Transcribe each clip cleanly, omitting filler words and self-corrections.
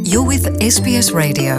You're with SBS Radio.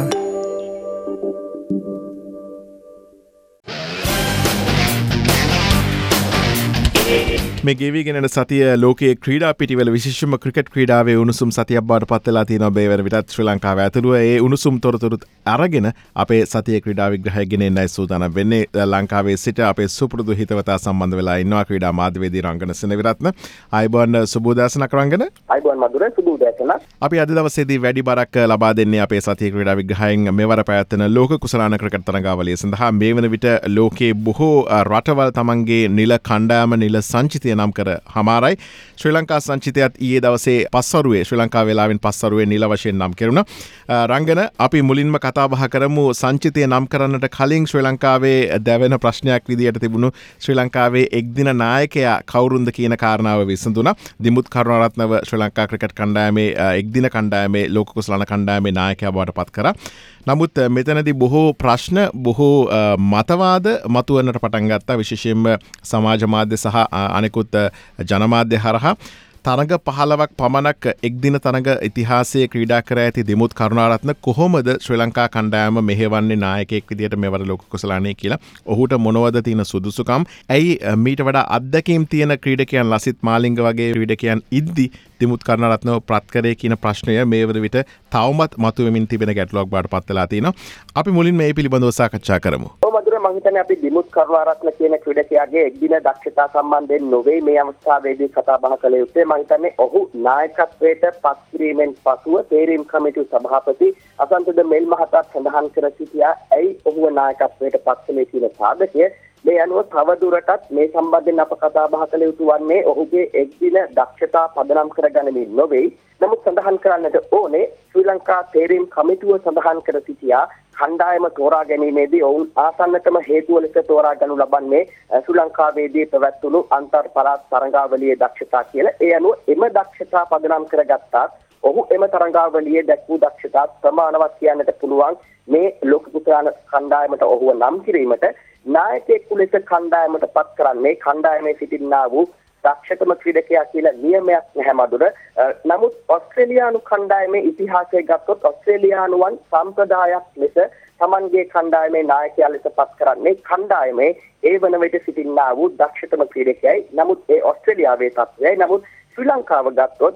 මේ ගෙවිගෙන යන සතිය ලෝකයේ ක්‍රීඩා පිටිවල විශේෂම ක්‍රිකට් ක්‍රීඩාවේ උණුසුම් සතියක් බවට පත් වෙලා තියෙනවා මේ වෙන විටත් ශ්‍රී ලංකාව ඇතුළුව ඒ උණුසුම් තොරතුරුත් අරගෙන අපේ සතියේ ක්‍රීඩා විග්‍රහය ගෙනෙන්නයි සූදානම් වෙන්නේ ලංකාවේ සිට අපේ සුපුරුදු හිතවතා සම්බන්ධ වෙලා ඉන්නවා ක්‍රීඩා මාධ්‍යවේදී රංගන සෙනවිරත්න ආයුබෝවන් සුබෝදෑසනක් රංගන ආයුබෝවන් මధుර සුබෝදෑසන අපි අද දවසේදී වැඩි බරක් ලබා දෙන්නේ අපේ සතියේ ක්‍රීඩා විග්‍රහයෙන් මෙවර පැවැත්වෙන ලෝක කුසලාන ක්‍රිකට් තරඟාවලිය සඳහා මේ වෙන විට ලෝකයේ බොහෝ රටවල් තමන්ගේ නිල කණ්ඩායම නිල සංචිතය නම් කර හමාරයි ශ්‍රී ලංකා සංචිතයත් ඊයේ දවසේ පස්වරුවේ ශ්‍රී ලංකා වේලාවෙන් පස්වරුවේ නිල වශයෙන් නම් කෙරුණා. රංගන අපි මුලින්ම කතා බහ කරමු සංචිතය නම් කරන්නට කලින් ශ්‍රී ලංකාවේ දැවෙන ප්‍රශ්නයක් විදියට තිබුණු ශ්‍රී ලංකාවේ එක්දින නායකයා කවුරුන්ද කියන කාරණාව විසඳුණා. දිමුත් කරුණාරත්නව ශ්‍රී ලංකා ක්‍රිකට් කණ්ඩායමේ එක්දින කණ්ඩායමේ ලෝක කුසලාන කණ්ඩායමේ නායකයා බවට පත් කරා. නමුත් මෙතනදී බොහෝ ප්‍රශ්න බොහෝ මතවාද මතුවන්නට පටන් ගත්තා විශේෂයෙන්ම සමාජ මාධ්‍ය සහ අනෙකුත් ජනමාධ්‍ය හරහා තරඟ 15ක් පමණක් එක්දින තරඟ ඉතිහාසයේ ක්‍රීඩා කර ඇති දිමුත් කරුණාරත්න කොහොමද ශ්‍රී ලංකා කණ්ඩායම මෙහෙවන්නේ නායකයෙක් විදියට මෙවර ලෝක කුසලානේ කියලා ඔහුට මොනවද තියෙන සුදුසුකම් ඇයි මීට වඩා අත්දැකීම් තියෙන ක්‍රීඩකයන් ලසිත් මාලිංග වගේ ක්‍රීඩකයන් ඉද්දි දිමුත් කරුණාරත්නව ප්‍රත්කරේ කියන ප්‍රශ්නය මේ වර විට තවමත් මතුවෙමින් තිබෙන ගැටලුවක් බවට පත් වෙලා තිනවා. අපි මුලින් මේ පිළිබඳව සාකච්ඡා කරමු. මම හිතන්නේ අපි දිමුත් කරුණාරත්න කියන ක්‍රීඩකයාගේ එක්දින දක්ෂතා සම්බන්ධයෙන් නොවේ මේ අවස්ථාවේදී කතා බහ කළ යුත්තේ. මම හිතන්නේ ඔහු නායකත්වයට පත් කිරීමෙන් පසුව තේරීම් කමිටුව සභාපති අසන්තද මෙල් මහතා සඳහන් කර සිටියා ඇයි ඔහුව නායකත්වයට පත් කළේ කියන සාධකය. මේ අනුව තවදුරටත් මේ සම්බන්ධයෙන් අප කතා බහ කළ යුතු වන්නේ ඔහුගේ එක්දින දක්ෂතා පදනම් කරගැනීම නොවේ. නමුත් සඳහන් කරන්නට ඕනේ ශ්‍රී ලංකා තේරීම් කමිටුව සඳහන් කර සිටියා කණ්ඩායම තෝරා ගැනීමේදී ඔවුන් ආසන්නතම හේතුව ලෙස තෝරා ගනු ලබන්නේ ශ්‍රී ලංකාවේදී පැවැත්වුණු අන්තර් පළාත් තරඟාවලියේ දක්ෂතා කියලා. ඒ අනුව එම දක්ෂතා පදනම් කරගත්තාත් ඔහු එම තරඟාවලියේ දැක්වූ දක්ෂතා ප්‍රමාණවත් කියන්නට පුළුවන්. මේ ලෝක කුසලාන කණ්ඩායමට ඔහුව නම් කිරීමට නායකයෙකු ලෙස කණ්ඩායමට පත් කරන්නේ කණ්ඩායමේ සිටින්නා වූ දක්ෂතම ක්‍රීඩකයා කියලා නියමයක් නැහැ මధుර. නමුත් ඔස්ට්‍රේලියානු කණ්ඩායමේ ඉතිහාසය ගත්තොත් ඔස්ට්‍රේලියානුවන් සම්ප්‍රදායක් ලෙස තමන්ගේ කණ්ඩායමේ නායකයා ලෙස පත් කරන්නේ කණ්ඩායමේ ඒ වන විට සිටින්නා වූ දක්ෂතම ක්‍රීඩකයයි. නමුත් ඒ ඔස්ට්‍රේලියාවේ තත්ත්වයයි. නමුත් ශ්‍රී ලංකාව ගත්තොත්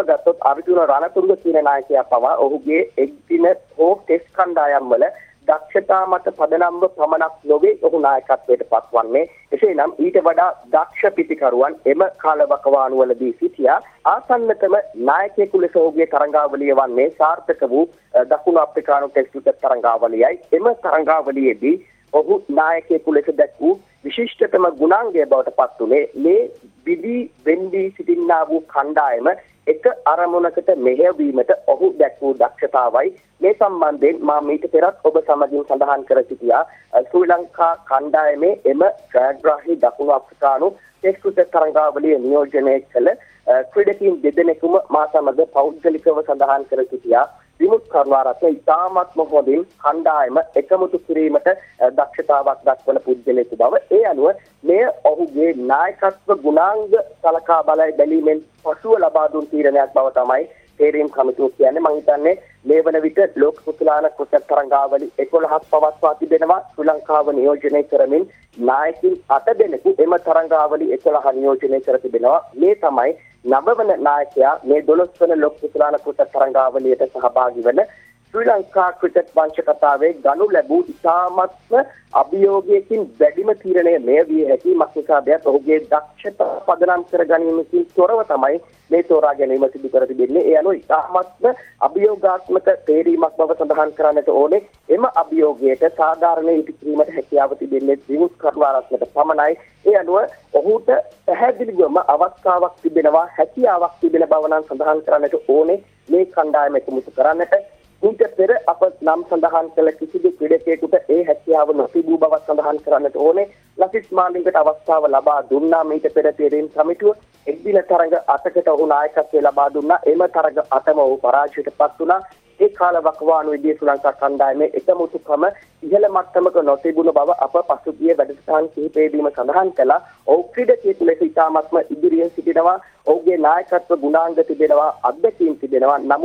අර්ජුන රණතුංග කියන නායකයා පවා ඔහුගේ එක්දින හෝ ටෙස්ට් කණ්ඩායම් වල දක්ෂතා මත පදනම්ව පමණක් නොවේ ඔහු නායකත්වයට පත්වන්නේ. එසේනම් ඊට වඩා දක්ෂ පිතිකරුවන් එම කාලවකවානුවලදී සිටියා. ආසන්නතම නායකයෙකු ලෙස ඔහුගේ තරඟාවලිය වන්නේ සාර්ථක වූ දකුණු අප්‍රිකානු ටෙස්ට් ක්‍රිකට් තරඟාවලියයි. එම තරඟාවලියේදී ඔහු නායකයෙකු ලෙස දැක්වූ විශිෂ්ටතම ගුණාංගය බවට පත් වුණේ මේ විදි වෙන්දී සිටින්නා වූ කණ්ඩායම එක අරමුණකට මෙහෙයවීමට ඔහු දැක්වූ දක්ෂතාවයි. මේ සම්බන්ධයෙන් මා මීට පෙරත් ඔබ සමගින් සඳහන් කර සිටියා ශ්‍රී ලංකා කණ්ඩායමේ එම ජයග්‍රාහී දකුණු අප්‍රිකානු ටෙස්ට් ක්‍රිකට් තරඟාවලිය නියෝජනය කළ ක්‍රීඩකයන් දෙදෙනෙකුම මා සමග පෞද්ගලිකව සඳහන් කර සිටියා. දිමුත් කරුණාරත්න ඉතාමත්ම හොඳින් කණ්ඩායම එකමුතු කිරීමට දක්ෂතාවක් දක්වන පුද්ගලයෙකු බව. ඒ අනුව මෙය ඔහුගේ නායකත්ව ගුණාංග සලකා බැලීමෙන් පසුව ලබා දුන් තීරණයක් බව තමයි තේරීම් කමිටුව කියන්නේ. මම හිතන්නේ මේ වන විට ලෝක කුසලාන ක්‍රිකට් තරඟාවලි 11ක් පවත්වා තිබෙනවා. ශ්‍රී ලංකාව නියෝජනය කරමින් නායකින් 8 දෙනෙකු එම තරඟාවලි 11 නියෝජනය කර තිබෙනවා. මේ තමයි නවවන නායකයා මේ 12 වන ලෝක කුසලාන ක්‍රිකට් තරඟාවලියට සහභාගී වන ශ්‍රී ලංකා ක්‍රිකට් වංශ කතාවේ ගනු ලැබූ ඉතාමත්ම අභියෝගයකින් වැඩිම තීරණය මෙය විය හැකි. මක්නිසාදයක් ඔහුගේ දක්ෂතා පදනම් කර ගැනීමකින් තොරව තමයි මේ තෝරා ගැනීම සිදු කර තිබෙන්නේ. ඒ අනුව ඉතාමත්ම අභියෝගාත්මක තේරීමක් බව සඳහන් කරන්නට ඕනේ. එම අභියෝගයට සාධාරණ ඉදිකිරීමට හැකියාව තිබෙන්නේ දිමුත් කරුණාරත්නට පමණයි. ඒ අනුව ඔහුට පැහැදිලිවම අවස්ථාවක් තිබෙනවා, හැකියාවක් තිබෙන බව නම් සඳහන් කරන්නට ඕනේ මේ කණ්ඩායම එකමුතු කරන්නට. ඊට පෙර අප නම් සඳහන් කළ කිසිදු ක්‍රීඩකයෙකුට ඒ හැකියාව නොතිබූ බව සඳහන් කරන්නට ඕනේ. ලසිත් මාලිංගට අවස්ථාව ලබා දුන්නා මීට පෙර තේරීම් කමිටුව. එක්දින තරඟ 8කට ඔහු නායකත්වය ලබා දුන්නා. එම තරඟ 8ම ඔහු පරාජයට පත් වුණා. ඒ කාලවකවානුවේදී ශ්‍රී ලංකා කණ්ඩායමේ එකමුතුකම ඉහළ මට්ටමක නොතිබුණු බව අප පසුගිය වැඩසටහන් කිහිපයේදීම සඳහන් කළා. ඔහු ක්‍රීඩකයෙකු ලෙස ඉතාමත්ම ඉදිරියෙන් සිටිනවා. ඔහුගේ නායකත්ව ගුණාංග තිබෙනවා, අත්දැකීම් තිබෙනවා. නමුත්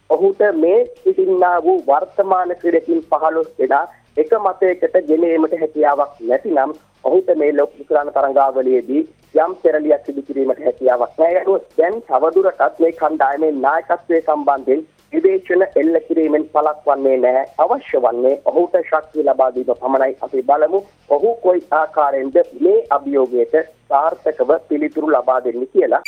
ඔහුට මේ සිටින්නා වූ වර්තමාන ක්‍රීඩකින් 15 දෙනා එක මතයකට ගෙන ඒමට හැකියාවක් නැතිනම් ඔහුට මේ ලෝක කුසලාන තරඟාවලියේදී යම් පෙරලියක් සිදු කිරීමට හැකියාවක් නැහැ. දැන් තවදුරටත් මේ කණ්ඩායමේ නායකත්වයේ සම්බන්ධයෙන් විවේචන එල්ල කිරීමෙන් පළක් වන්නේ නැහැ. අවශ්‍ය වන්නේ ඔහුට ශක්තිය ලබා දීම පමණයි. අපි බලමු ඔහු කොයි ආකාරයෙන්ද මේ අභියෝගයට සාර්ථකව පිළිතුරු ලබා දෙන්නේ කියලා.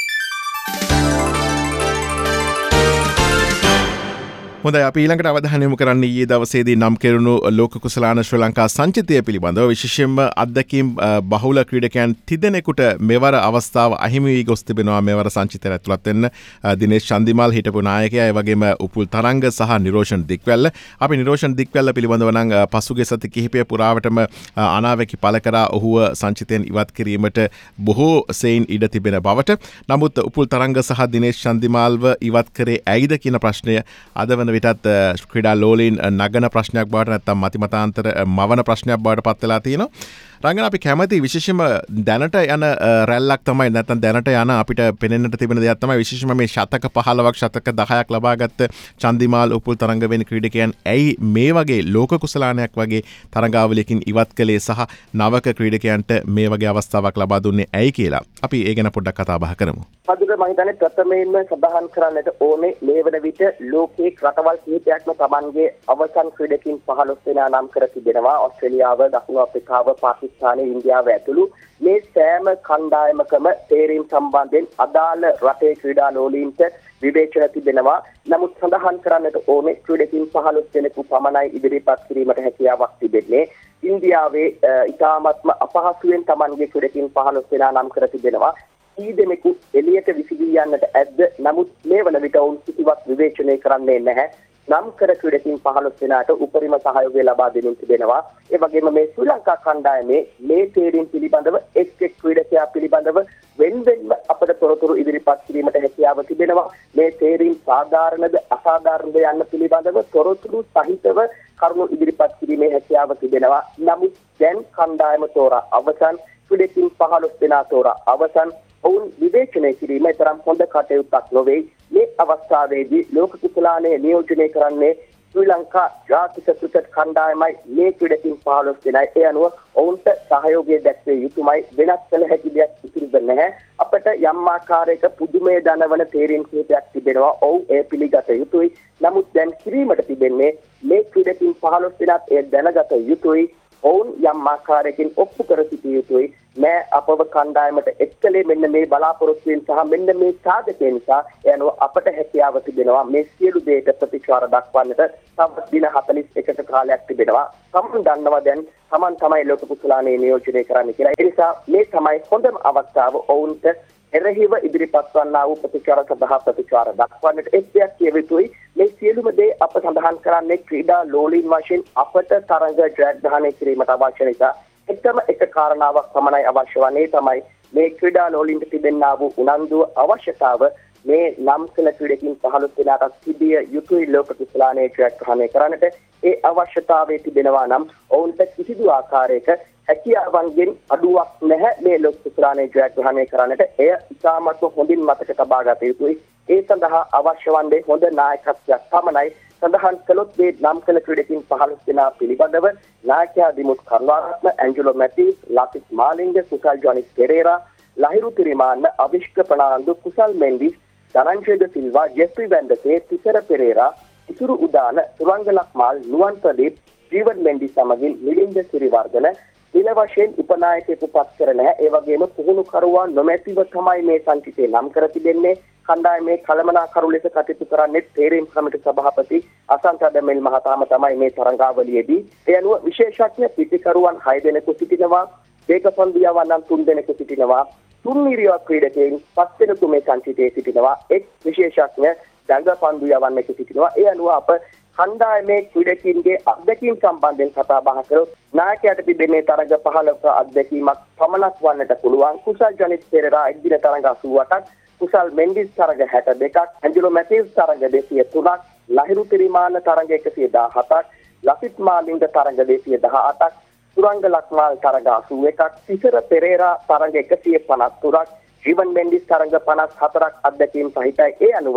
හොඳයි අපි ඊළඟට අවධානය යොමු කරන්නේ ඊයේ දවසේදී නම් කෙරුණු ලෝක කුසලාන ශ්‍රී ලංකා සංචිතය පිළිබඳව විශේෂයෙන්ම අත්දැකීම් බහුල ක්‍රීඩකයන් තිදෙනෙකුට මෙවර අවස්ථාව අහිමි වී ගොස් තිබෙනවා. මෙවර සංචිතයට ඇතුළත් වෙන්න දිනේෂ් චන්දිමල් හිටපු නායකයා, ඒ වගේම උපුල් තරංග සහ නිරෝෂන් දික්වැල්ල. අපි නිරෝෂන් දික්වැල්ල පිළිබඳව නම් පසුගිය සති කිහිපය පුරාවටම අනාවැකි පළ කරා ඔහුව සංචිතයෙන් ඉවත් කිරීමට බොහෝ සෙයින් ඉඩ තිබෙන බවට. නමුත් උපුල් තරංග සහ දිනේෂ් චන්දිමල්ව ඉවත් කරේ ඇයිද කියන ප්‍රශ්නය අද වන විටත් ක්‍රීඩා ලෝලීන් නගන ප්‍රශ්නයක් බවට නැත්නම් මතිමතාන්තර මවන ප්‍රශ්නයක් බවට පත් වෙලා තියෙනවා. රංගන අපි කැමති විශේෂයෙන්ම දැනට යන රැල්ලක් තමයි නැත්නම් දැනට යන අපිට පෙනෙන්නට තිබෙන දෙයක් තමයි විශේෂයෙන්ම මේ ශතක 15ක් ශතක 10ක් ලබාගත්ත චන්දිමාල් උපුල් තරංග වෙන ක්‍රීඩකයන් ඇයි මේ වගේ ලෝක කුසලානයක් වගේ තරඟාවලියකින් ඉවත් කළේ සහ නවක ක්‍රීඩකයන්ට මේ වගේ අවස්ථාවක් ලබා දුන්නේ ඇයි කියලා අපි ඒ ගැන පොඩ්ඩක් කතා බහ කරමු. පදුර මම හිතන්නේ ප්‍රථමයෙන්ම සඳහන් කරන්නට ඕනේ මේ වන විට ලෝකයේ රටවල් කිහිපයක්ම Tamanගේ අවසන් ක්‍රීඩකින් 15 දෙනා නම් කර තිබෙනවා. ඕස්ට්‍රේලියාව, දකුණු අප්‍රිකාව, පාකිස්තානය, ඉන්දියාව ඇතුළු මේ සෑම කණ්ඩායමකම තේරීම් සම්බන්ධයෙන් අදාළ රටේ ක්‍රීඩා ලෝලීන්ට විවේචන තිබෙනවා. නමුත් සඳහන් කරන්නට ඕනේ ක්‍රීඩකින් 15 දෙනෙකු පමණයි ඉදිරිපත් කිරීමට හැකියාවක් තිබෙන්නේ. ඉන්දියාවේ ඉතාමත්ම අපහසුයෙන් Tamanගේ ක්‍රීඩකින් 15 දෙනා නම් කර තිබෙනවා. ඊ දෙනෙකු එළියට විසිරී යන්නට ඇද්ද? නමුත් මේ වන විට ඔවුන් කිසිවක් විවේචනය කරන්නේ නැහැ. නම් කර ක්‍රීඩකින් 15 දෙනාට උපරිම සහයෝගය ලබා දෙමින් තිබෙනවා. ඒ වගේම මේ ශ්‍රී ලංකා කණ්ඩායමේ මේ තේරීම් පිළිබඳව එක් ක්‍රීඩකයා පිළිබඳව වෙන්වෙන්ව අපට තොරතුරු ඉදිරිපත් කිරීමට හැකියාව තිබෙනවා. මේ තේරීම් සාධාරණද අසාධාරණද යන්න පිළිබඳව තොරතුරු සහිතව කරුණු ඉදිරිපත් කිරීමේ හැකියාව තිබෙනවා. නමුත් දැන් කණ්ඩායම තෝරා අවසන්, ක්‍රීඩකින් 15 දෙනා තෝරා අවසන්. ඔවුන් විවේචනය කිරීම තරම් හොඳ කටයුත්තක් නොවේ. මේ අවස්ථාවේදී ලෝක කුසලානය නියෝජනය කරන්නේ ශ්‍රී ලංකා ජාතික ක්‍රිකට් කණ්ඩායමයි. මේ ක්‍රීඩකින් 15 දෙනයි. ඒ අනුව ඔවුන්ට සහයෝගය දැක්විය යුතුමයි. වෙනස් කළ හැකි දෙයක් ඉතිරිද නැහැ. අපට යම් ආකාරයක පුදුමය දනවන තේරීම් කිහිපයක් තිබෙනවා. ඔව් ඒ පිළිගත යුතුයි. නමුත් දැන් කිරීමට තිබෙන්නේ මේ ක්‍රීඩකින් 15 දෙනාත් ඒ දැනගත යුතුයි. ඔවුන් යම් ආකාරයකින් ඔප්පු කර සිටිය යුතුයි. නෑ අපව කණ්ඩායමට එක්කලේ මෙන්න මේ බලාපොරොත්තුවෙන් සහ මෙන්න මේ සාධකයෙන් නිසා එනවා අපට හැකියාව තිබෙනවා මේ සියලු දේට ප්‍රතිචාර දක්වන්නට තවත් දින 41ක කාලයක් තිබෙනවා. සමන් දන්නවා දැන් Taman තමයි ලෝක කුසලානේ නියෝජනය කරන්න කියලා. ඒ නිසා මේ තමයි හොඳම අවස්ථාව ඔවුන්ට එරෙහිව ඉදිරිපත් වන්නා වූ ප්‍රතිචාර සඳහා ප්‍රතිචාර දක්වන්නට. එක්කයක් කියවිතුයි මේ සියලුම දේ අප සඳහන් කරන්නේ ක්‍රීඩා ලෝලීන් වශයෙන් අපට තරඟ ජයග්‍රහණය කිරීමට අවශ්‍ය නිසා එකම එක කාරණාවක් පමණයි අවශ්‍ය වන්නේ. තමයි මේ ක්‍රීඩා ලෝලීන්ට තිබෙනා වූ උනන්දුව අවශ්‍යතාව මේ නම් කළ ක්‍රීඩකින් 15 දෙනාට තිබිය යුතුයි ලෝක කුසලානේ ජයග්‍රහණය කරන්නට. ඒ අවශ්‍යතාවයේ තිබෙනවා නම් ඔවුන්ට කිසිදු ආකාරයක හැකියාවන්ගෙන් අඩුවක් නැහැ මේ ලෝක කුසලානේ ජයග්‍රහණය කරන්නට. එය ඉතාමත්ම හොඳින් මතක තබා ගත යුතුයි. ඒ සඳහා අවශ්‍ය වන්නේ හොඳ නායකත්වයක් පමණයි. සඳහන් කළොත් මේ නම් කළ ක්‍රීඩකින් 15 දෙනා පිළිබඳව නායකයා දිමුත් කරුණාරත්න, ඇන්ජලෝ මැතිව්ස්, ලසිත් මාලිංග, කුසල් ජොනිස් පෙරේරා, ලහිරු තිරිමාන්න, අවිෂ්ක ප්‍රනාන්දු, කුසල් මෙන්ඩිස්, ධනංජය ද සිල්වා, ජෙෆ්රි වැන්ඩසේ, තිසර පෙරේරා, ඉසුරු උදාන, සුරංග ලක්මාල්, නුවන් ප්‍රදීප්, ජීවන් මෙන්ඩිස් සමගින් මිලින්ද සිරිවර්ධන දින වශයෙන් උපනායකයෙකු පත් කර නැහැ. ඒ වගේම පුහුණු කරුවා නොමැතිව තමයි මේ සංචිතේ නම් කර තිබෙන්නේ. කණ්ඩායමේ කළමනාකරු ලෙස කටයුතු කරන්නේ තේරීම් කමිටු සභාපති අසන්ත දමෙල් මහතාම තමයි මේ තරඟාවලියේදී. ඒ අනුව විශේෂඥ පිටිකරුවන් 6 දෙනෙකු සිටිනවා. වේගපන්දියාවන් නම් 3 දෙනෙකු සිටිනවා. තුන්නිරිය ක්‍රීඩකයන් 5 දෙනෙකු මේ සංචිතයේ සිටිනවා. එක් විශේෂඥ දඟපන්දු යවන්නෙක් සිටිනවා. ඒ අනුව අප කණ්ඩායමේ ක්‍රීඩකින්ගේ අත්දැකීම් සම්බන්ධයෙන් කතා බහ කරොත් නායකයාට තිබෙන්නේ තරඟ 15ක අත්දැකීමක් පමණක් වන්නට පුළුවන්. කුසල් ජනිත් පෙරේරා එක් දින තරඟ 88ක්, කුසල් මෙන්ඩිස් තරඟ 62ක්, ඇන්ජලෝ මැතිව්ස් තරඟ 203ක්, ලහිරු තිරිමාන්න තරඟ 117ක්, ලසිත් මාලිංග තරඟ 218ක්, සුරංග ලක්මාල් තරඟ 81ක්, තිසර පෙරේරා තරඟ 153ක්, ජීවන් මෙන්ඩිස් තරඟ 54ක් අත්දැකීම් සහිතයි. ඒ අනුව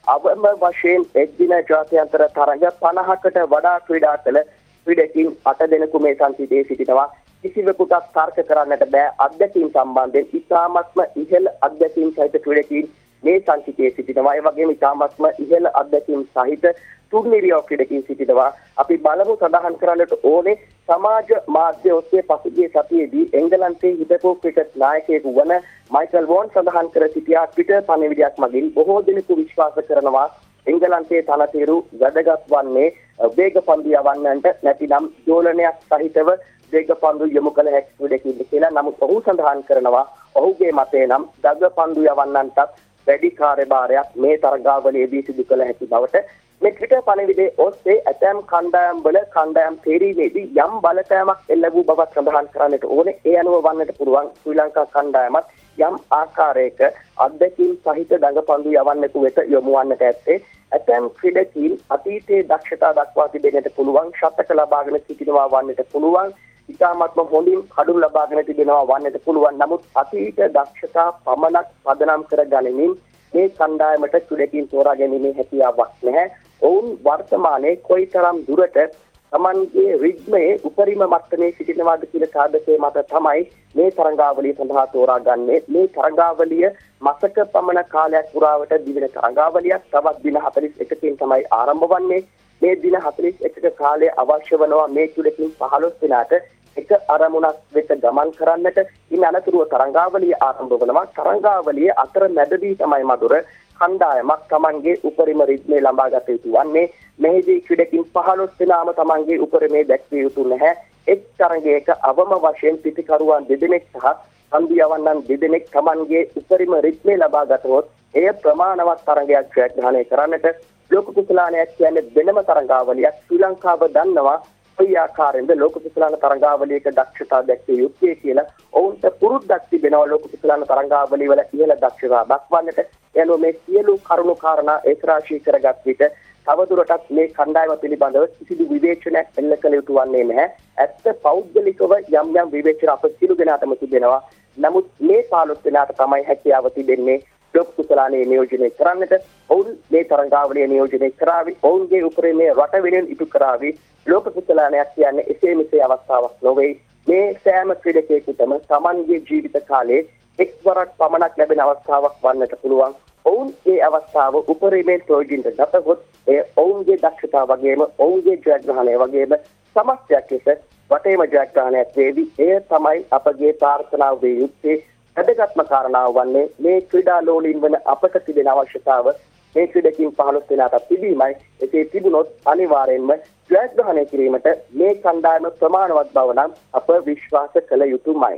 අවම වශයෙන් එක්දින ජාත්‍යන්තර තරඟ 50කට වඩා ක්‍රීඩා කළ ක්‍රීඩකින් 8 දෙනෙකු මේ සංසිතයේ සිටිනවා. කිසිවෙකුට තර්ක කරන්නට බෑ අධ්‍යක්ෂින් සම්බන්ධයෙන් ඉතාමත්ම ඉහළ අධ්‍යක්ෂින් සහිත ක්‍රීඩකින් මේ සංසිතයේ සිටිනවා. ඒ වගේම ඉතාමත්ම ඉහළ අධ්‍යක්ෂින් සහිත තුන්නිරියව ක්‍රීඩකින් සිටිනවා. අපි බලමු සඳහන් කරන්නට ඕනේ සමාජ මාධ්‍ය ඔස්සේ පසුගිය සතියේදී එංගලන්තයේ හිටපු ක්‍රිකට් නායකයෙකු වන මයිකල් වෝන් සඳහන් කර සිටියා ට්විටර් පණිවිඩයක් මගින් බොහෝ දෙනෙකු විශ්වාස කරනවා එංගලන්තයේ තනතිරු වැදගත් වන්නේ වේග පන්දු යවන්නන්ට නැතිනම් දෝලනයක් සහිතව වේග පන්දු යොමු කළ හැකි ක්‍රීඩකයෙක් කියලා. නමුත් ඔහු සඳහන් කරනවා ඔහුගේ මතය නම් දග පන්දු යවන්නන්ටත් වැඩි කාර්යභාරයක් මේ තරගාවලියේදී සිදු කළ හැකි බවට මේ ක්‍රිකට් පණිවිඩයේ ඔස්සේ ඇතැම් කණ්ඩායම් වල කණ්ඩායම් තේරීමේදී යම් බලපෑමක් එල්ල වූ බවක් සඳහන් කරන්නට ඕනේ. ඒ අනුව වන්නට පුළුවන් ශ්‍රී ලංකා කණ්ඩායමත් යම් ආකාරයක අධ්‍යක්ෂින් සහිත දඟපන්දු යවන්නෙකු වෙත යොමු වන්නට ඇත්තේ. ඇතැම් ක්‍රීඩකීන් අතීතයේ දක්ෂතා දක්වා තිබෙන්නට පුළුවන්, ශතක ලබාගෙන සිටිනවා වන්නට පුළුවන්, ඉතාමත්ම හොඳින් කඩුම් ලබාගෙන තිබෙනවා වන්නට පුළුවන්. නමුත් අතීත දක්ෂතා පමණක් පදනම් කර ගනිමින් මේ කණ්ඩායමට ක්‍රීඩකීන් තෝරා ගැනීමේ හැකියාවක් නැහැ. ඔවුන් වර්තමානයේ කොයිතරම් දුරට තමන්ගේ රිද්මයේ උපරිම මට්ටමේ සිටිනවාද කියන සාධකයේ මත තමයි මේ තරඟාවලිය සඳහා තෝරාගන්නේ. මේ තරඟාවලිය මාසක පමණ කාලයක් පුරාවට දිවෙන තරඟාවලියක්. තවත් දින 41කින් තමයි ආරම්භ වන්නේ. මේ දින 41ක කාලය අවශ්‍ය වෙනවා මේ ක්‍රීඩකින් 15 දිනකට එක අරමුණක් වෙත ගමන් කරන්නට. ඉන් අනතුරුව තරඟාවලිය ආරම්භ වෙනවා. තරඟාවලිය අතර මැදදී තමයි මధుර කණ්ඩායමක් තමන්ගේ උපරිම රිද්මේ ලබා ගත යුතු වන්නේ. මෙහිදී ක්‍රීඩකින් 15 දෙනාම තමන්ගේ උපරිමේ දැක්විය යුතු නැහැ. එක් තරගයක අවම වශයෙන් පිටිකරුවන් දෙදෙනෙක් සහ පන්දු යවන්නන් දෙදෙනෙක් තමන්ගේ උපරිම රිද්මේ ලබා ගතහොත් එය ප්‍රමාණවත් තරගයක් ජයග්‍රහණය කරන්නට ලෝක කුසලානයක් කියන්නේ වෙනම තරගාවලියක්. ශ්‍රී ලංකාව දන්නවා කොයි ආකාරයෙන්ද ලෝක කුසලාන තරගාවලියක දක්ෂතා දැක්විය යුත්තේ කියලා. ඔවුන්ට පුරුද්දක් තිබෙනවා ලෝක කුසලාන තරගාවලිය වල ඉහළ දක්ෂතා දක්වන්නට. එනෝ මේ සියලු කරුණු කාරණා ඒකරාශී කරගත් විට තවදුරටත් මේ කණ්ඩායම පිළිබඳව කිසිදු විවේචනයක් එල්ල කළ යුතු වන්නේ නැහැ. ඇත්ත පෞද්ගලිකව යම් යම් විවේචන අප සියලු දෙනාටම තිබෙනවා. නමුත් මේ 15 දෙනාට තමයි හැකියාව තිබෙන්නේ ලෝක කුසලානේ නියෝජනය කරන්නට. ඔවුන් මේ තරඟාවලිය නියෝජනය කරાવી. ඔවුන්ගේ උපරිමයේ රට වෙනුවෙන් ඉටු කරાવી. ලෝක කුසලානයක් කියන්නේ එසේ මෙසේ අවස්ථාවක් නොවේ. මේ සෑම ක්‍රීඩකයෙකුටම Tamanගේ ජීවිත කාලයේ එක්වරක් පමණක් ලැබෙන අවස්ථාවක් වන්නට පුළුවන්. ඔවුන් ඒ අවස්ථාව උපරිමයෙන් ප්‍රයෝජනට ගතහොත් ඒ ඔවුන්ගේ දක්ෂතාව වගේම ඔවුන්ගේ ජයග්‍රහණය වගේම සමස්තයක් ලෙස වටේම ජයග්‍රහණයක් වේවි. එය තමයි අපගේ ප්‍රාර්ථනාව වේ යුත්තේ. වැදගත්ම කාරණාව වන්නේ මේ ක්‍රීඩා ලෝලීන් වන අපට තිබෙන අවශ්‍යතාව මේ ක්‍රීඩකින් 15 දෙනාට තිබීමයි. එසේ තිබුණොත් අනිවාර්යෙන්ම ජයග්‍රහණය කිරීමට මේ කණ්ඩායම ප්‍රමාණවත් බව නම් අප විශ්වාස කළ යුතුමයි.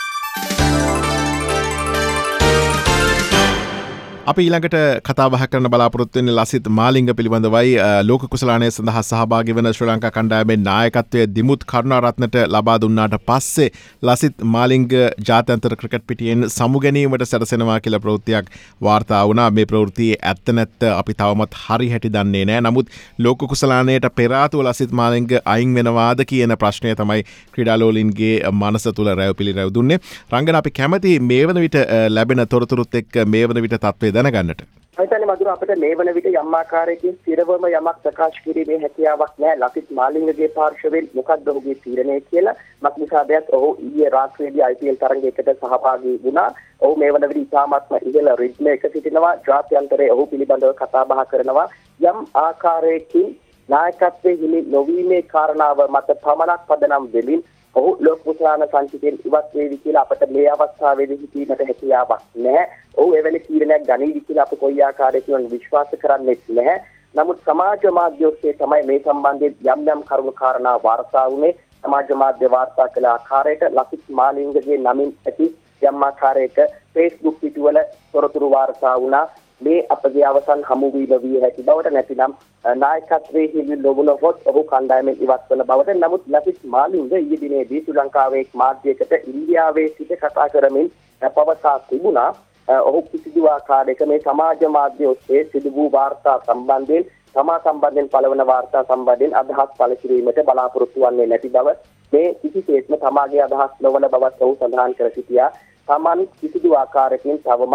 අපි ඊළඟට කතාබහ කරන බලාපොරොත්තු වෙන්නේ ලසිත් මාලිංග පිළිබඳවයි. ලෝක කුසලානය සඳහා සහභාගී වෙන ශ්‍රී ලංකා කණ්ඩායමේ නායකත්වය දිමුත් කරුණාරත්නට ලබා දුන්නාට පස්සේ ලසිත් මාලිංග ජාත්‍යන්තර ක්‍රිකට් පිටියෙන් සමු ගැනීමට සැරසෙනවා කියලා ප්‍රවෘත්තියක් වාර්තා වුණා. මේ ප්‍රවෘත්තියේ ඇත්ත නැත්ත අපි තවමත් හරි හැටි දන්නේ නැහැ. නමුත් ලෝක කුසලානයට පෙර ආතුව ලසිත් මාලිංග අයින් වෙනවාද කියන ප්‍රශ්නය තමයි ක්‍රීඩාලෝලින්ගේ මනස තුල රැව් පිළිරැව් දුන්නේ. රංගන අපි කැමති මේ වන විට ලැබෙන තොරතුරුත් එක්ක මේ වන විට තත්ත්වය දැනගන්නට. හිතන්නේ මధుර අපිට මේ වන විට යම් ආකාරයකින් ස්ථිරවම යමක් ප්‍රකාශ කිරීමේ හැකියාවක් නැහැ. ලසිත් මාලිංගගේ පාර්ශවයෙන් මොකක්ද ඔහුගේ තීරණය කියලා. මක්නිසාදයක් ඔහු ඊයේ රාත්‍රියේදී IPL තරගයකට සහභාගී වුණා. ඔහු මේ වන විට ඉතාමත්ම ඉහළ රිද්මයක සිටිනවා. ජාත්‍යන්තරයේ ඔහු පිළිබඳව කතා බහ කරනවා. යම් ආකාරයකින් නායකත්වයේ හිමි නොවීමේ කාරණාව මත පමණක් පදනම් වෙමින් ඔහු ලෝක කුසලාන සංසිතෙන් ඉවත් වේවි කියලා අපට මේ අවස්ථාවේදී හිතීමට හැකියාවක් නැහැ. ඔහු එවැනි තීරණයක් ගනීවි කියලා අප කොයි ආකාරයකින් විශ්වාස කරන්නේ නැහැ. නමුත් සමාජ මාධ්‍ය ඔස්සේ තමයි මේ සම්බන්ධයෙන් යම් යම් කරුණු කාරණා වාර්තා වුණේ. සමාජ මාධ්‍ය වාර්තා කළ ආකාරයට ලසිත් මාලිංගගේ නමින් ඇති යම් ආකාරයක Facebook පිටුවල තොරතුරු වාර්තා වුණා. මේ අපගේ අවසන් හමුවීම විය හැකි බවට නැතිනම් නායකත්වයේ හිමි නොවුණොත් ඔහු කණ්ඩායමෙන් ඉවත් වන බවට. නමුත් ලසිත් මාලිංග ඊයේ දිනේදී ශ්‍රී ලංකාවේ මාධ්‍යයකට ඉන්දියාවේ සිට කතා කරමින් පවසා තිබුණා. ඔහු කිසිදු ආකාරයක මේ සමාජ මාධ්‍ය ඔස්සේ සිදු වූ වාර්තා සම්බන්ධයෙන් තමා සම්බන්ධයෙන් පළවන වාර්තා සම්බන්ධයෙන් අදහස් පළ කිරීමට බලාපොරොත්තු වන්නේ නැති බව, මේ කිසිසේත්ම තමාගේ අදහස් නොවන බවත් ඔහු සඳහන් කර සිටියා. තමන් කිසිදු ආකාරයකින් තවමත්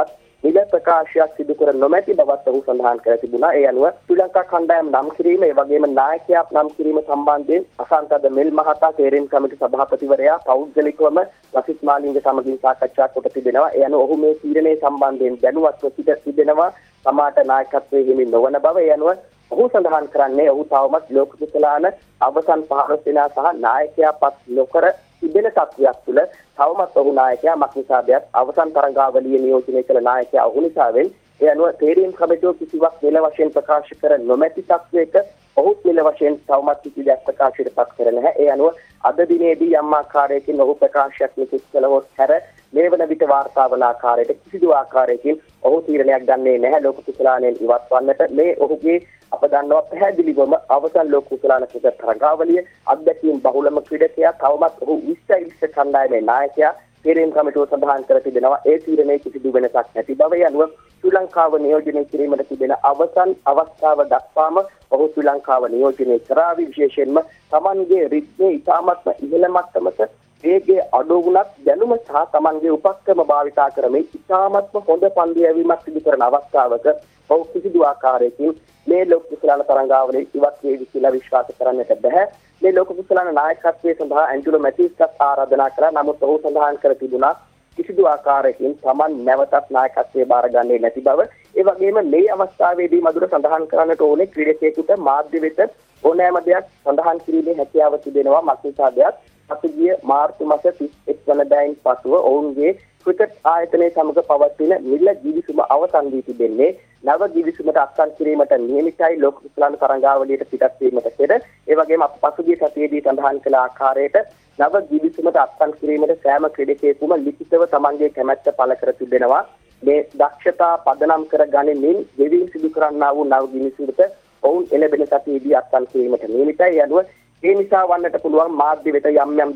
නිල ප්‍රකාශයක් සිදු කර නොමැති බවත් ඔහු සඳහන් කර තිබුණා. ඒ අනුව ශ්‍රී ලංකා කණ්ඩායම නම් කිරීම, ඒ වගේම නායකයා නම් කිරීම සම්බන්ධයෙන් අසංකද මෙල් මහතා තේරීම් කමිටු සභාපතිවරයා පෞද්ගලිකවම ලසිත් මාලිංග සමගින් සාකච්ඡා කොට තිබෙනවා. ඒ අනුව ඔහු මේ තීරණය සම්බන්ධයෙන් දැනුවත්ව තිබෙනවා. සමාජ නායකත්වයේ හිමි නොවන බව. ඒ අනුව ඔහු සඳහන් කරන්නේ ඔහු තවමත් ලෝක කුසලාන අවසන් 15 දෙනා සහ නායකයා පත් නොකර තිබෙන තත්ත්වයක් තුළ තවමත් ඔහු නායකයා මක්නිසාදයක් අවසන් තරඟාවලිය නියෝජනය කළ නායකයා ඔහු නිසාවෙන් ඒ අනුව තේරීම් කමිටුව කිසිවක් නිල වශයෙන් ප්‍රකාශ කර නොමැති තත්ත්වයක ඔහු නිල වශයෙන් තවමත් කිසි දෙයක් ප්‍රකාශයට පත් කර නැහැ. ඒ අනුව අද දිනේදී යම් ආකාරයකින් ඔහු ප්‍රකාශයක් නිකුත් කළහොත් හැර මේ වන විට වාර්තා වන ආකාරයට කිසිදු ආකාරයකින් ඔහු තීරණයක් ගන්නේ නැහැ ලෝක කුසලානෙන් ඉවත් වන්නට. මේ ඔහුගේ අප දන්නවා පැහැදිලිවම අවසන් ලෝක කුසලාන ක්‍රිකට් තරඟාවලිය අධ්‍යක්ෂින් බහුලම ක්‍රීඩකයා තවමත් ඔහු 20 කණ්ඩායමේ නායකයා තීරණ කමිටුව සඳහන් කර තිබෙනවා. ඒ තීරණයේ කිසිදු වෙනසක් නැති බව. ඒ අනුව ශ්‍රී ලංකාව නියෝජනය කිරීමට තිබෙන අවසන් අවස්ථාව දක්වාම ඔහු ශ්‍රී ලංකාව නියෝජනය කරાવી. විශේෂයෙන්ම Tamanගේ රිද්මේ ඉතාමත්ම ඉහළ මට්ටමක වේගයේ අඩු වුණත් දැනුම සහ Tamanගේ උපක්‍රම භාවිතා කරමින් ඉතාමත්ම හොඳ පන්දු යැවීමක් සිදු කරන අවස්ථාවක ඔහු කිසිදු ආකාරයකින් මේ ලෝක කුසලාන තරඟාවලිය ඉවත් වේවි කියලා විශ්වාස කරන්නට බෑ. මේ ලෝක කුසලාන නායකත්වයේ සඳහා ඇන්ජලෝ මැතිස්ටත් ආරාධනා කළා. නමුත් ඔහු සඳහන් කර තිබුණා කිසිදු ආකාරයකින් Taman නැවතත් නායකත්වයේ බාරගන්නේ නැති බව. ඒ වගේම මේ අවස්ථාවේදී මధుර සඳහන් කරන්නට ඕනේ ක්‍රීඩකයෙකුට මාධ්‍ය වෙත ඕනෑම දෙයක් සඳහන් කිරීමේ හැකියාව තිබෙනවා. මක්නිසාදයක් පසුගිය මාර්තු මාස 31 වෙනිදායින් පසුව ඔවුන්ගේ ක්‍රිකට් ආයතනයේ සමග පවතින නිල ගිවිසුම අවසන් වී තිබෙන්නේ. නව ගිවිසුමට අත්සන් කිරීමට නියමිතයි ලෝක කුසලාන තරඟාවලියට පිටත් වීමට පෙර. ඒ වගේම අප පසුගිය සතියේදී සඳහන් කළ ආකාරයට නව ගිවිසුමට අත්සන් කිරීමට සෑම ක්‍රීඩකයෙකුම ලිඛිතව තමන්ගේ කැමැත්ත පළ කර තිබෙනවා. මේ දක්ෂතා පදනම් කර ගනිමින් ගෙවීම් සිදු කරන්නා වූ නව ගිවිසුමට ඔවුන් එළඹෙන සතියේදී අත්සන් කිරීමට නියමිතයි. අනුව ඒ නිසා වන්නට පුළුවන් මාධ්‍ය වෙත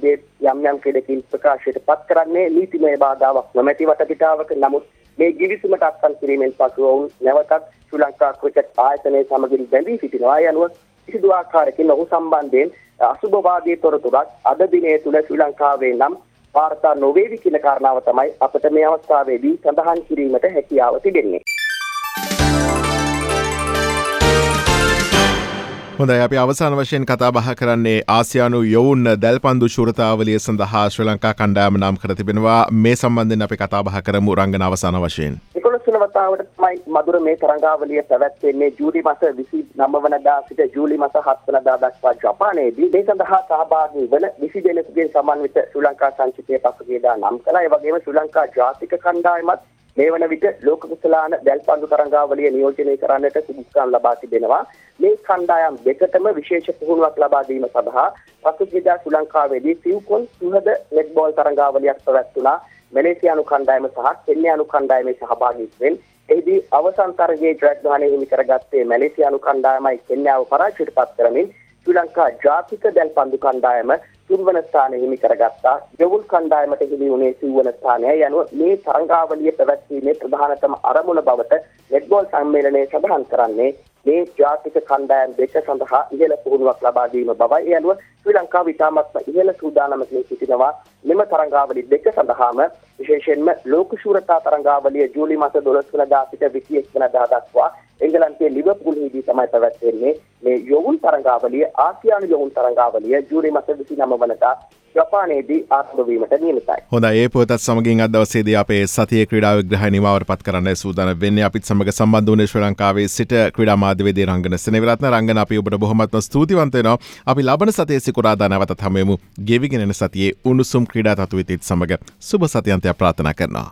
යම් ක්‍රීඩකයන් ප්‍රකාශයට පත් කරන්නේ නීතිමය බාධාවක් නොමැති වටපිටාවක. නමුත් මේ ගිවිසුමට අත්සන් කිරීමෙන් පසු ඔවුන් නැවතත් ශ්‍රී ලංකා ක්‍රිකට් ආයතනයේ සමගින් බැඳී සිටිනවා. ඒ අනුව කිසිදු ආකාරයකින් ඔහු සම්බන්ධයෙන් අසුභවාදී තොරතුරක් අද දිනේ තුල ශ්‍රී ලංකාවේ නම් වාර්තා නොවේවි කියන කාරණාව තමයි අපට මේ අවස්ථාවේදී සඳහන් කිරීමට හැකියාව තිබෙන්නේ. හොඳයි, අපි අවසාන වශයෙන් කතා බහ කරන්නේ ආසියානු යොවුන් දැල්පන්දු ශූරතාවලිය සඳහා ශ්‍රී ලංකා කණ්ඩායම නම් කර තිබෙනවා. මේ සම්බන්ධයෙන් අපි කතා බහ කරමු රංගන අවසාන වශයෙන්. 11 වෙනි වතාවට තමයි මధుර මේ තරඟාවලිය පැවැත්වෙන්නේ ජූලි මාස 29 වෙනිදා සිට ජූලි මාස 7 වෙනිදා දක්වා ජපානයේදී. මේ සඳහා සහභාගී වන 20 දෙනෙකුගේ සමන්විත ශ්‍රී ලංකා සංචිතය පසුගියදා නම් කළා. ඒ වගේම ශ්‍රී ලංකා ජාතික කණ්ඩායමත් මේ වන විට ලෝක කුසලාන දැල්පන්දු තරඟාවලිය නියෝජනය කරන්නට සුදුසුකම් ලබා තිබෙනවා. මේ කණ්ඩායම් දෙකටම විශේෂ පුහුණුවක් ලබා දීම සඳහා පසුගියදා ශ්‍රී ලංකාවේදී සිව්කොන් සුහද නෙට්බෝල් තරඟාවලියක් පැවැත්වුණා. මැලේසියානු කණ්ඩායම සහ කෙන්යානු කණ්ඩායමේ සහභාගීත්වයෙන් එහිදී අවසන් තරගයේ ජයග්‍රහණය හිමි කරගත්තේ මැලේසියානු කණ්ඩායමයි කෙන්යාව පරාජයට පත් කරමින් ශ්‍රී ලංකා ජාතික දැල්පන්දු කණ්ඩායම 3 වන ස්ථානය හිමි කරගත්තා. යොවුන් කණ්ඩායමට හිමි වුණේ 9 වන ස්ථානයයි. යනුව මේ තරඟාවලිය පැවැත්වීමේ ප්‍රධානතම අරමුණ බවට නෙට්බෝල් සම්මේලනයේ සඳහන් කරන්නේ මේ ජාතික කණ්ඩායම් දෙක සඳහා ඉහළ පුහුණුවක් ලබා දීම බවයි. ඒ අනුව ශ්‍රී ලංකාව ඉතාමත්ම ඉහළ සූදානමකින් සිටිනවා. මෙම තරඟාවලි දෙක සඳහාම විශේෂයෙන්ම ලෝක ශූරතා තරඟාවලිය ජූලි මාස 12 වෙනිදා සිට 21 වෙනිදා දක්වා එංගලන්තයේ ලිවර්පූල්හිදී තමයි පැවැත්වෙන්නේ. මේ යොවුන් තරඟාවලිය ආසියානු යොවුන් තරඟාවලිය ජූලි මාස 29 වෙනිදා ජපානයේදී ආරම්භ වීමට නියමිතයි. හොඳයි, ඒ පුවතත් සමගින් අද දවසේදී අපේ සතියේ ක්‍රීඩා විග්‍රහය නිමාවට පත් කරන්නයි සූදානම් වෙන්නේ. අපිත් සමග සම්බන්ධ වුණේ ශ්‍රී ලංකාවේ සිට ක්‍රීඩා මාධ්‍යවේදී රංගන සෙනවිරත්න. රංගන, අපි ඔබට බොහොමත්ම ස්තුතිවන්ත වෙනවා. අපි ලබන සතියේ සිකුරාදා නැවතත් හමු වෙමු. ගෙවිගෙන යන සතියේ උණුසුම් ක්‍රීඩා තතුවිතිත් සමග සුබ සතියන්තයක් ප්‍රාර්ථනා කරනවා.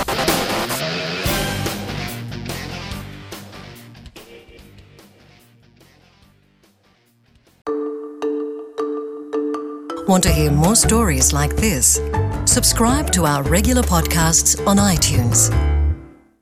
Want to hear more stories like this? Subscribe to our regular podcasts on iTunes.